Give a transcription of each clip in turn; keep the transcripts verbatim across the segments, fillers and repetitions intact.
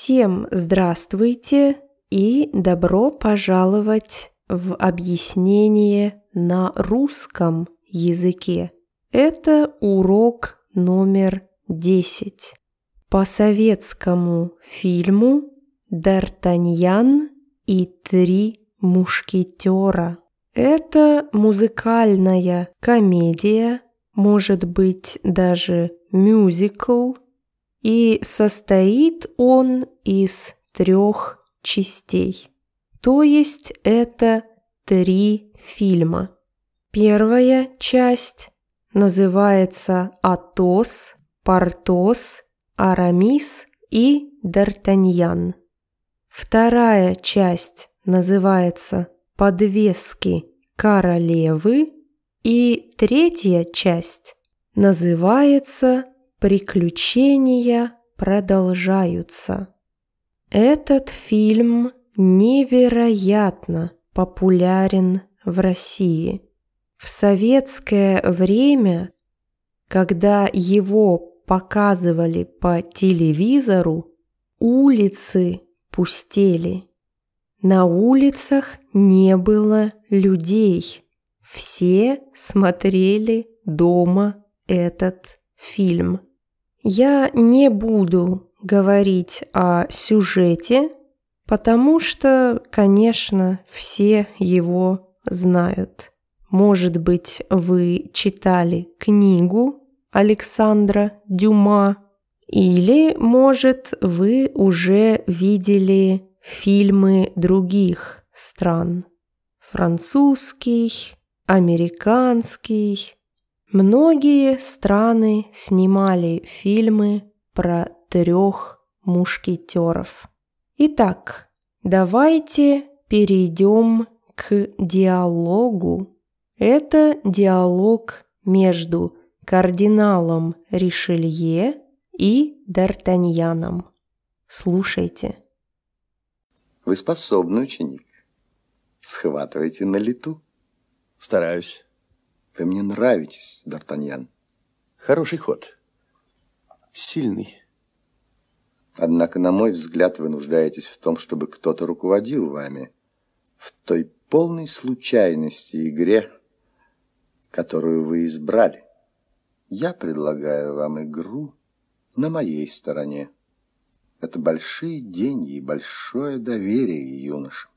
Всем здравствуйте и добро пожаловать в объяснение на русском языке. Это урок номер десять. По советскому фильму «Д'Артаньян и три мушкетера». Это музыкальная комедия, может быть даже мюзикл, и состоит он из трех частей. То есть это три фильма. Первая часть называется «Атос», «Портос», «Арамис» и «Д'Артаньян». Вторая часть называется «Подвески королевы», и третья часть называется «Приключения продолжаются». Этот фильм невероятно популярен в России. В советское время, когда его показывали по телевизору, улицы пустели. На улицах не было людей. Все смотрели дома этот фильм. Я не буду говорить о сюжете, потому что, конечно, все его знают. Может быть, вы читали книгу Александра Дюма, или, может, вы уже видели фильмы других стран. Французский, американский. Многие страны снимали фильмы про трех мушкетеров. Итак, давайте перейдем к диалогу. Это диалог между кардиналом Ришелье и Д'Артаньяном. Слушайте. Вы способный ученик. Схватываете на лету. Стараюсь. Вы мне нравитесь, Д'Артаньян. Хороший ход. Сильный. Однако, на мой взгляд, вы нуждаетесь в том, чтобы кто-то руководил вами в той полной случайности игре, которую вы избрали. Я предлагаю вам игру на моей стороне. Это большие деньги и большое доверие юношам.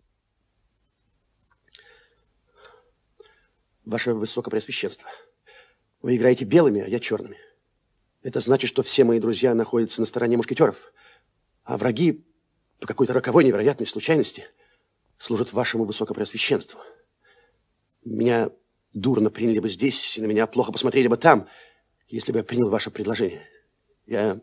Ваше Высокопреосвященство, вы играете белыми, а я черными. Это значит, что все мои друзья находятся на стороне мушкетеров, а враги, по какой-то роковой невероятной случайности, служат вашему Высокопреосвященству. Меня дурно приняли бы здесь, и на меня плохо посмотрели бы там, если бы я принял ваше предложение. Я...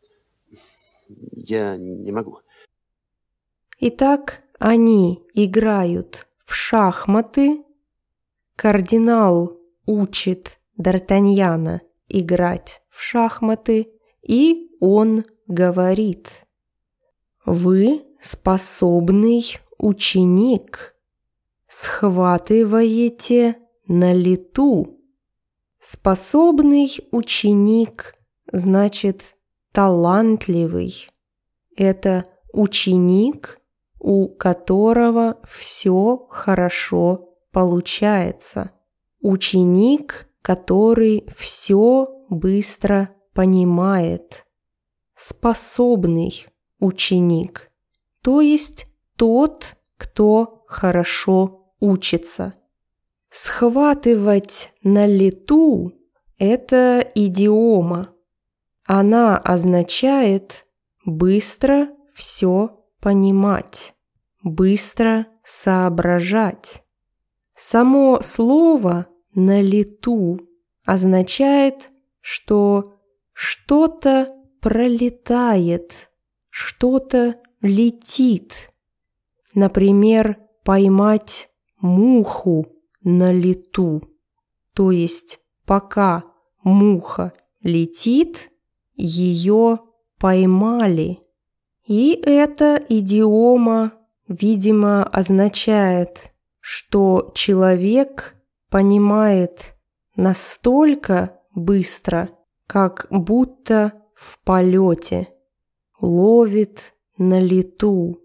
я не могу. Итак, они играют в шахматы. Кардинал учит Д'Артаньяна играть в шахматы, и он говорит: «Вы способный ученик, схватываете на лету». Способный ученик значит талантливый. Это ученик, у которого все хорошо получается. Ученик, который все быстро понимает. Способный ученик, то есть тот, кто хорошо учится. Схватывать на лету – это идиома. Она означает быстро все понимать, быстро соображать. Само слово «на лету» означает, что что-то пролетает, что-то летит. Например, поймать муху на лету. То есть, пока муха летит, ее поймали. И эта идиома, видимо, означает, что человек понимает настолько быстро, как будто в полете, ловит на лету,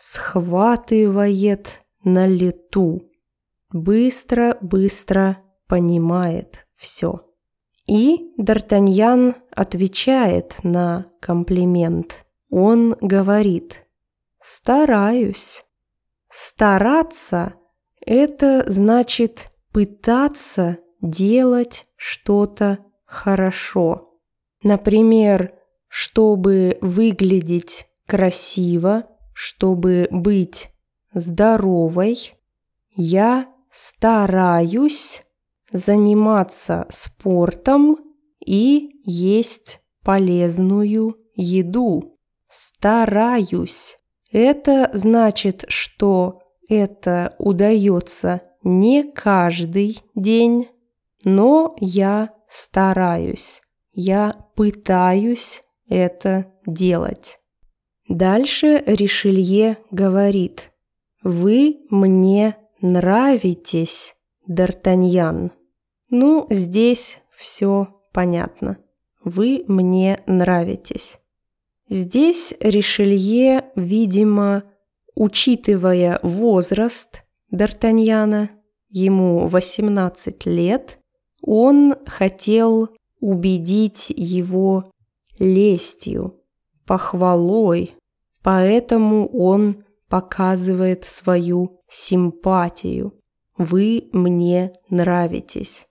схватывает на лету, быстро-быстро понимает все. И Д'Артаньян отвечает на комплимент. Он говорит: «Стараюсь». Стараться – это значит пытаться делать что-то хорошо. Например, чтобы выглядеть красиво, чтобы быть здоровой, я стараюсь заниматься спортом и есть полезную еду. Стараюсь. Это значит, что это удается не каждый день, но я стараюсь, я пытаюсь это делать. Дальше Ришелье говорит: «Вы мне нравитесь, Д'Артаньян». Ну, здесь все понятно. Вы мне нравитесь. Здесь Ришелье, видимо, учитывая возраст Д'Артаньяна, ему восемнадцать лет, он хотел убедить его лестью, похвалой, поэтому он показывает свою симпатию. Вы мне нравитесь.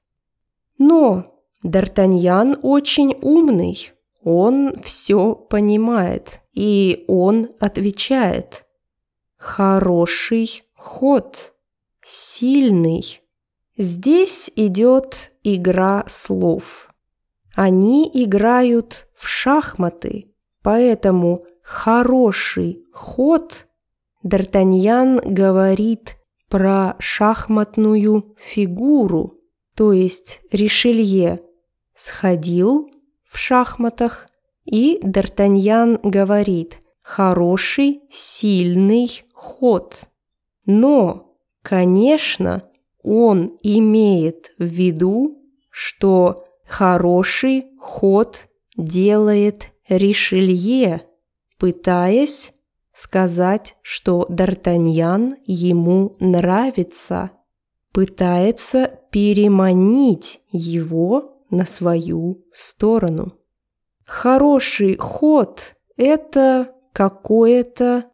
Но Д'Артаньян очень умный, он все понимает, и он отвечает: «Хороший ход, сильный». Здесь идет игра слов. Они играют в шахматы, поэтому «хороший ход» Д'Артаньян говорит про шахматную фигуру, то есть Ришелье сходил в шахматах, и Д'Артаньян говорит: «Хороший, сильный ход». Но, конечно, он имеет в виду, что хороший ход делает Ришелье, пытаясь сказать, что Д'Артаньян ему нравится, пытается переманить его на свою сторону. Хороший ход – это какое-то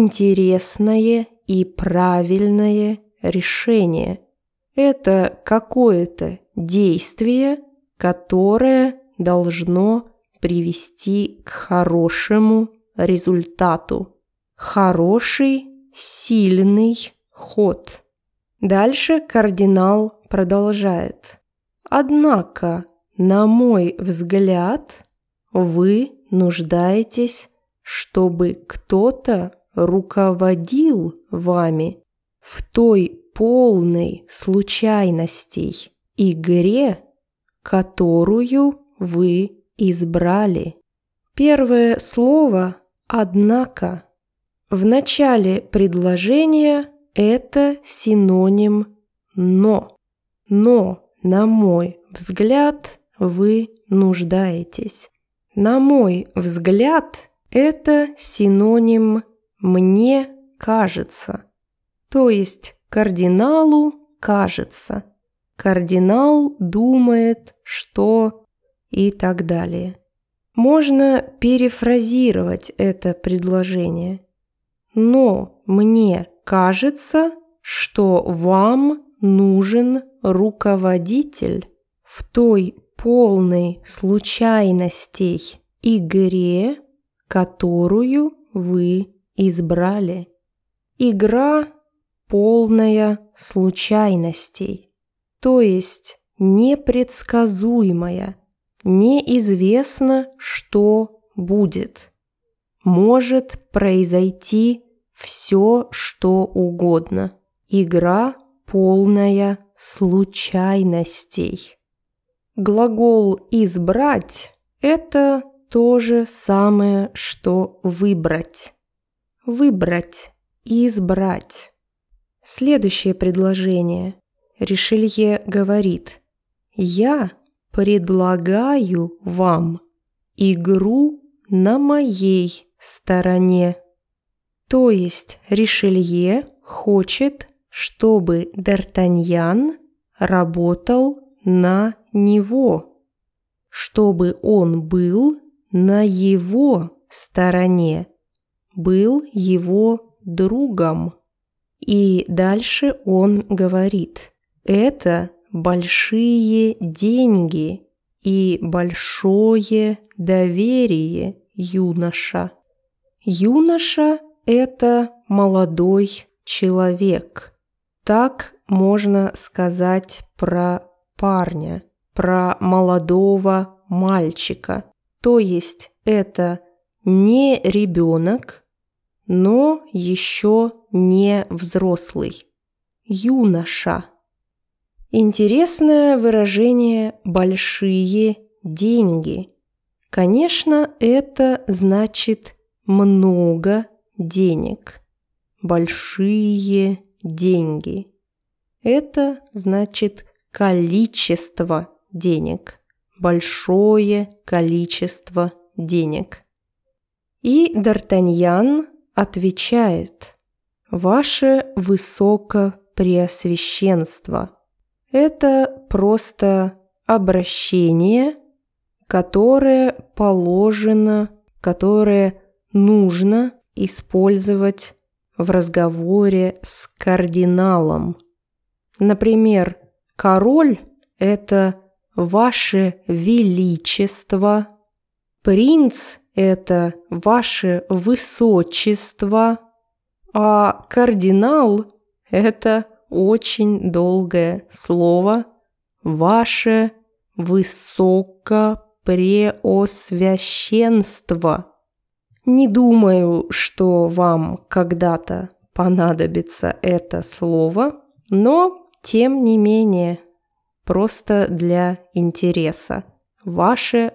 интересное и правильное решение. Это какое-то действие, которое должно привести к хорошему результату. Хороший, сильный ход. Дальше кардинал продолжает: «Однако, на мой взгляд, вы нуждаетесь, чтобы кто-то руководил вами в той полной случайностей игре, которую вы избрали». Первое слово «однако» в начале предложения – это синоним «но». Но, на мой взгляд, вы нуждаетесь. На мой взгляд, это синоним «мне кажется». То есть кардиналу кажется. Кардинал думает, что и так далее. Можно перефразировать это предложение. Но мне кажется, что вам нужен руководитель в той полной случайностей игре, которую вы избрали. Игра полная случайностей, то есть непредсказуемая, неизвестно, что будет. Может произойти все, что угодно. Игра полная случайностей. Глагол «избрать» – это то же самое, что «выбрать». Выбрать, избрать. Следующее предложение. Ришелье говорит: «Я предлагаю вам игру на моей стороне, То есть Ришелье хочет, чтобы Д'Артаньян работал на него, чтобы он был на его стороне, был его другом. И дальше он говорит: это большие деньги и большое доверие, юноша. Юноша – это молодой человек. Так можно сказать про парня, про молодого мальчика. То есть это не ребенок, но еще не взрослый. Юноша. Интересное выражение «большие деньги». Конечно, это значит много денег. Большие деньги. Это значит количество денег. Большое количество денег. И Д'Артаньян отвечает: «Ваше Высокопреосвященство». Это просто обращение, которое положено, которое нужно использовать в разговоре с кардиналом. Например, король – это «Ваше Величество», принц – это «Ваше Высочество», а кардинал – это очень долгое слово «Ваше Высокопреосвященство». Не думаю, что вам когда-то понадобится это слово, но, тем не менее, просто для интереса. Ваше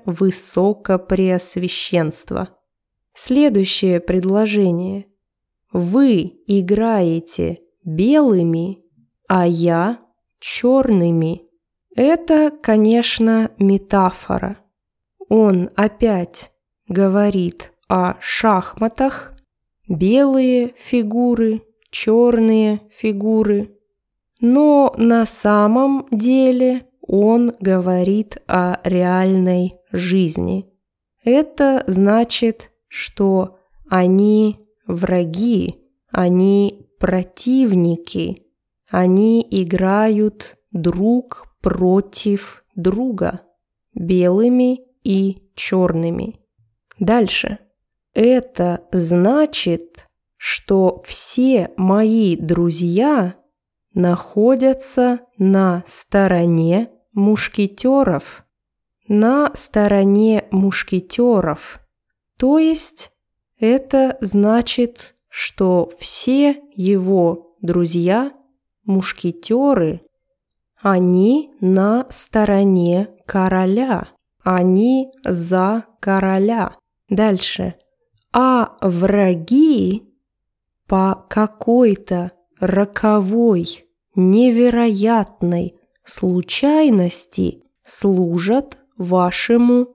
Высокопреосвященство. Следующее предложение. Вы играете белыми, а я черными. Это, конечно, метафора. Он опять говорит о шахматах. Белые фигуры, черные фигуры. Но на самом деле он говорит о реальной жизни. Это значит, что они враги, они противники, они играют друг против друга, белыми и черными. Дальше. Это значит, что все мои друзья находятся на стороне мушкетеров. На стороне мушкетеров. То есть это значит, что все его друзья, мушкетеры, они на стороне короля. Они за короля. Дальше. А враги по какой-то роковой, невероятной случайности служат вашему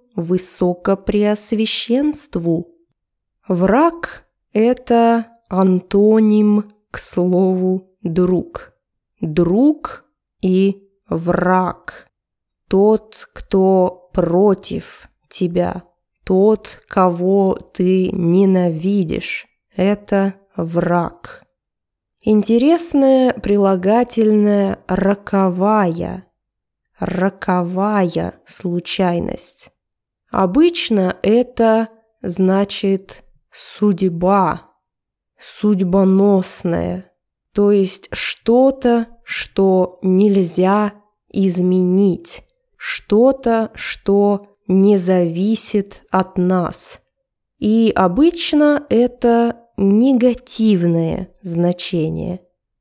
Высокопреосвященству. Враг – это антоним к слову «друг». Друг и враг. Тот, кто против тебя. Тот, кого ты ненавидишь. Это враг. Интересное прилагательное «роковая». Роковая случайность. Обычно это значит судьба, судьбоносная, то есть что-то, что нельзя изменить, что-то, что не зависит от нас. И обычно это негативное значение,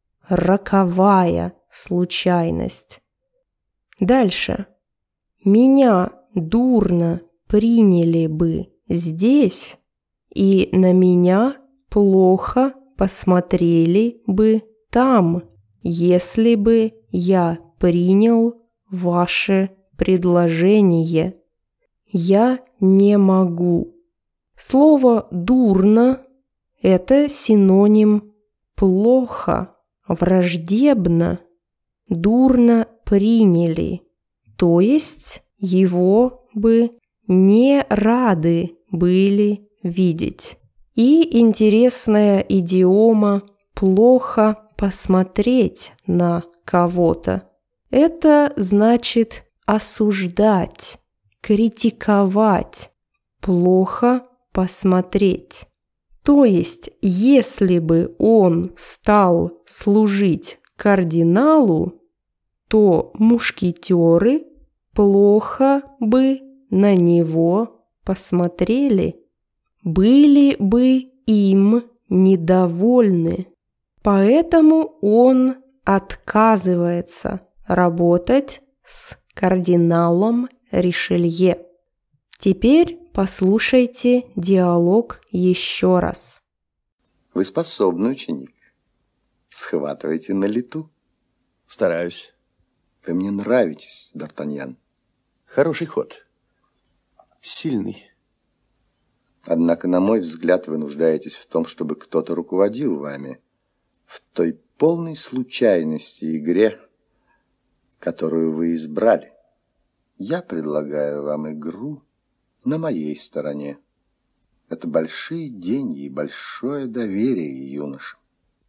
роковая случайность. Дальше. Меня дурно приняли бы здесь, и на меня плохо посмотрели бы там, если бы я принял ваше предложение. Я не могу. Слово «дурно» – Это синоним плохо, враждебно, дурно приняли, то есть его бы не рады были видеть. И интересная идиома «плохо посмотреть на кого-то». Это значит осуждать, критиковать, плохо посмотреть. То есть, если бы он стал служить кардиналу, то мушкетеры плохо бы на него посмотрели, были бы им недовольны. Поэтому он отказывается работать с кардиналом Ришелье. Теперь послушайте диалог еще раз. Вы способный ученик. Схватываете на лету. Стараюсь. Вы мне нравитесь, Д'Артаньян. Хороший ход. Сильный. Однако, на мой взгляд, вы нуждаетесь в том, чтобы кто-то руководил вами в той полной случайности игре, которую вы избрали. Я предлагаю вам игру на моей стороне. Это большие деньги и большое доверие юношам.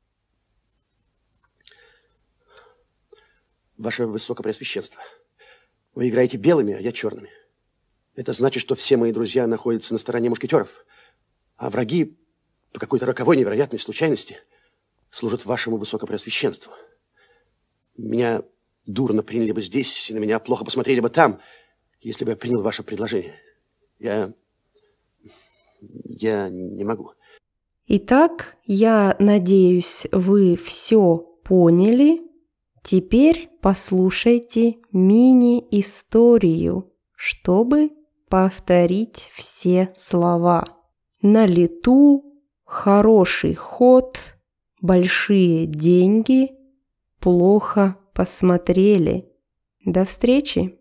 Ваше Высокопреосвященство, вы играете белыми, а я черными. Это значит, что все мои друзья находятся на стороне мушкетеров, а враги по какой-то роковой невероятной случайности служат вашему Высокопреосвященству. Меня дурно приняли бы здесь, и на меня плохо посмотрели бы там, если бы я принял ваше предложение. Я... я не могу. Итак, я надеюсь, вы все поняли. Теперь послушайте мини-историю, чтобы повторить все слова. На лету, хороший ход, большие деньги, плохо посмотрели. До встречи!